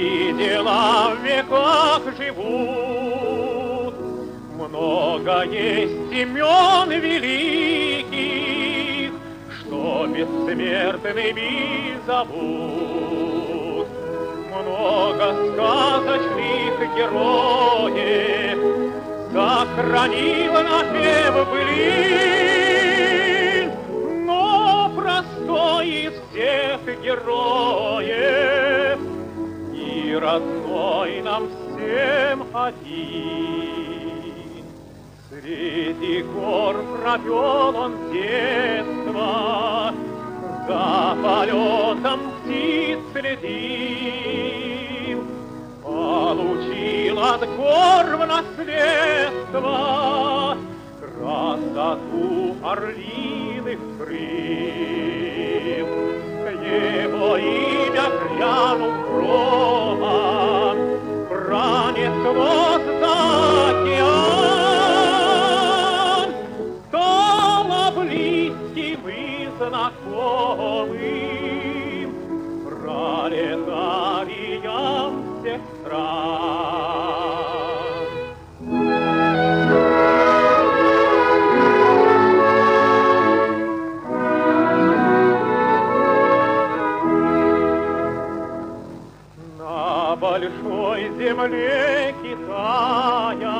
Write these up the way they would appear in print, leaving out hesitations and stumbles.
и дела в веках живут. Много есть имен великих, что бессмертными зовут. Много сказочных героев сохранил напев былин, но простой из всех героев и родной нам всем один. Среди гор провел он детство, за полетом птиц следил, получил от гор в наследство красоту орлиных крыл. Его имя грянул громом, пронеслось за океан, стало близким и знакомым пролетариям всех стран. На большой земле Китая,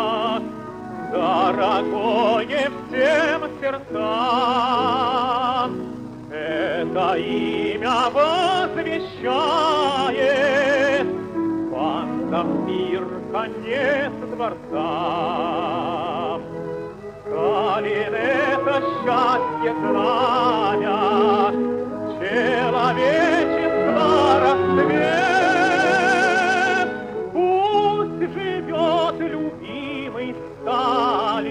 дорогое всем сердцам, это имя возвещает фантом мир конец дворцам. Калин это счастье знамя, человечества расцвет. Пусть живет любимый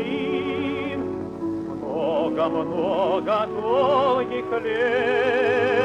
Сталин много-много долгих лет.